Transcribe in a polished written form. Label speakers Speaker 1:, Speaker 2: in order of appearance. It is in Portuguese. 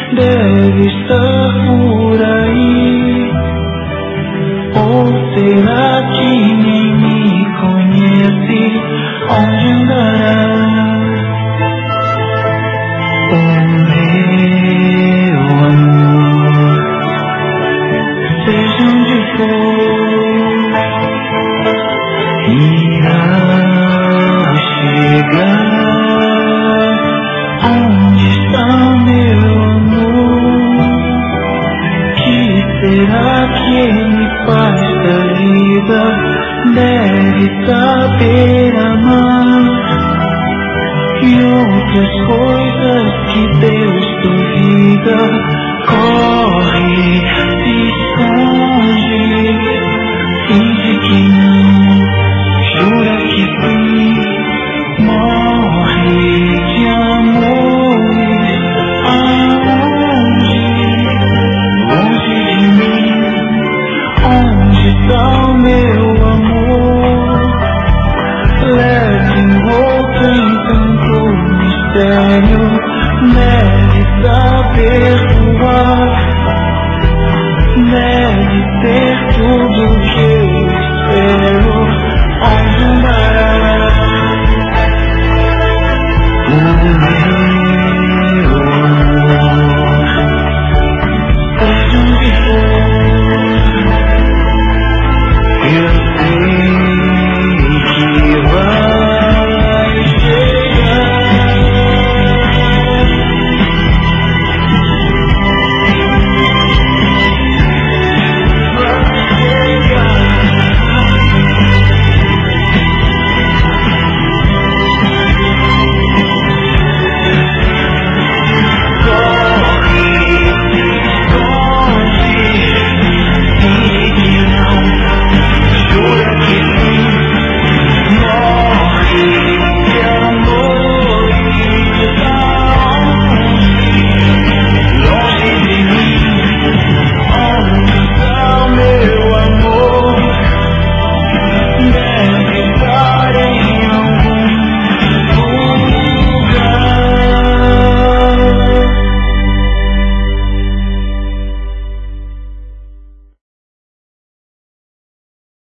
Speaker 1: deve estar por aí. Ou será que nem me conhece? Onde andará o meu amor? Seja onde for, irá chegar. Onde está meu amor? Que será que ele faz da vida? Deve saber amar e outras coisas que Deus duvida. Corre, se esconde, finge que não, jura que sim, morre de amores. Aonde? Longe de mim. Onde está o meu amor? Leve o outro em tanto mistério. Deve saber voar, deve ter tudo que